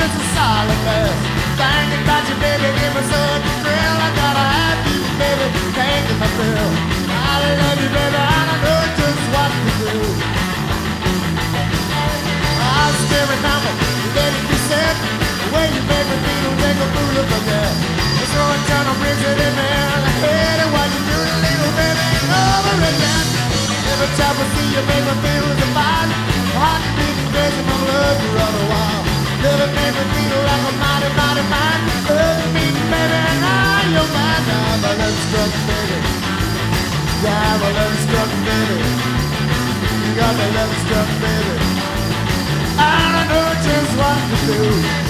just a solid mess. Thinking about you, baby, give me such a thrill. I gotta have you, baby, paying my bill. I love you, baby, and I know just what to do. I still remember, let it be said, the way you make me feel, make a fool of again. It's throwing down a brings it in me, and I hate it while you do the little baby over again. Every time I see you, make me feel as if I'm heart beating crazy, my love you all the while. Never make me feel like a mighty, mighty man. Love me, baby, and now you're mine. Now my love struck, baby. Yeah, my love struck, baby. You got my love struck, baby. I know just what to do.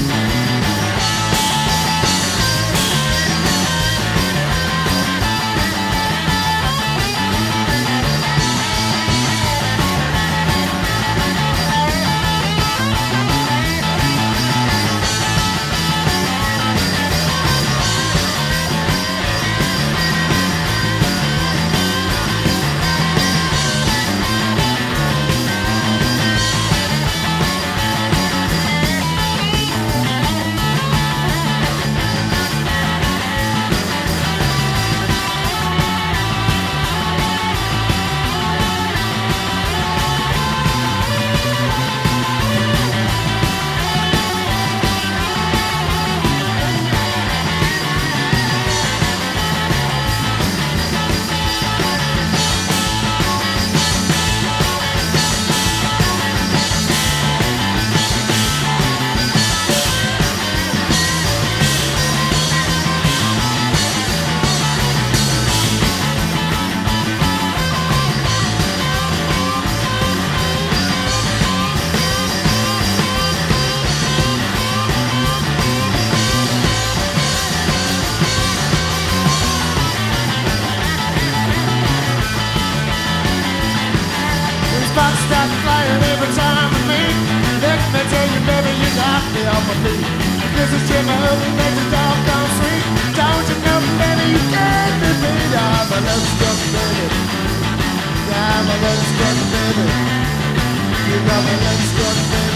Sparks start flying every time I meet. Let me tell you, baby, you got me on my feet. This is Jimmy Hope, makes the dog gone sweet. Don't you know, baby, you can't be beat. I'm a love struck, baby. Yeah, I'm a love struck, baby. You got me love struck, baby.